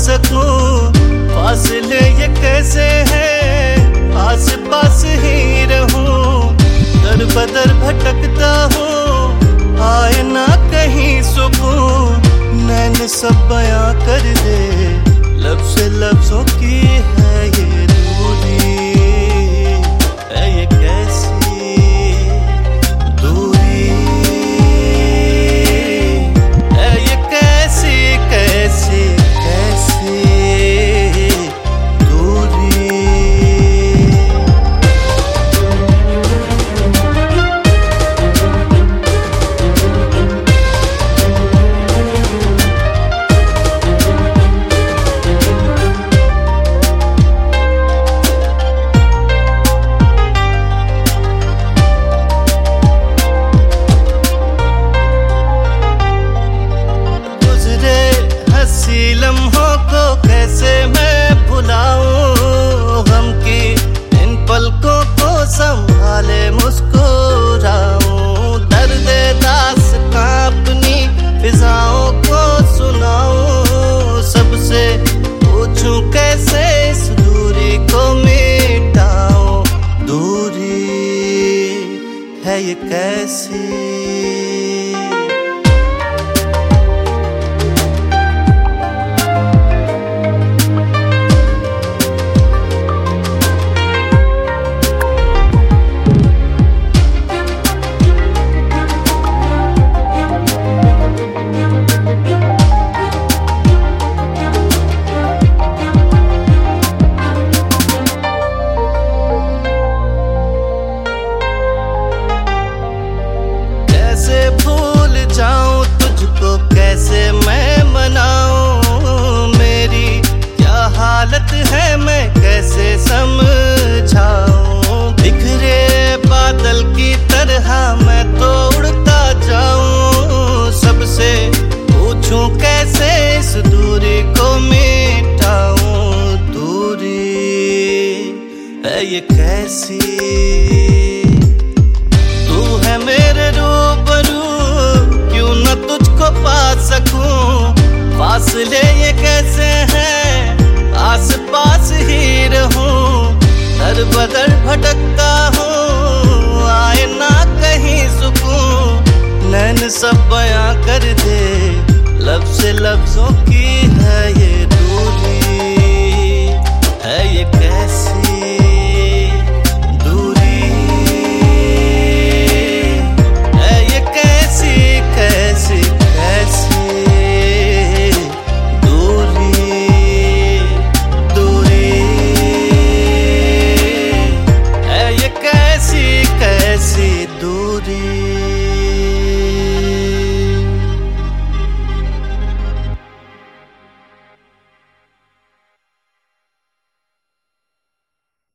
सकूं, फासले ये कैसे हैं, आस पास ही रहूं। दर बदर भटकता हूँ, आए ना कहीं सुकून। नैन सब बयां कर दे, लब से लफ्जों की है ये दूरी। है ये कैसी दूरी, है ये कैसी कैसी कैसी दूरी। लम्हों को कैसे मैं भुलाऊं, गम की इन पलकों को संभाले मुस्कुराऊं। दर्द दास्तां अपनी फिजाओं को सुनाऊं, सबसे पूछूं कैसे इस दूरी को मिटाऊं। दूरी है ये कैसी, भूल जाऊं तुझको कैसे मैं मनाऊं। मेरी क्या हालत है मैं कैसे समझाऊं। बिखरे बादल की तरह मैं तो उड़ता जाऊं, सबसे पूछूं कैसे इस दूरी को मिटाऊं। दूरी है ये कैसी, तू है मेरे रूबरू, क्यों न तुझको पा सकूं। फासले ये कैसे हैं, आस पास ही रहूं। दर बदर भटकता हूँ, आए ना कहीं सुकून। नैन सब बयां कर दे, लब से लफ्जों की है ये दूरी। है ये कैसी कैसी कैसी दूरी। दूरी है ये कैसी कैसी दूरी।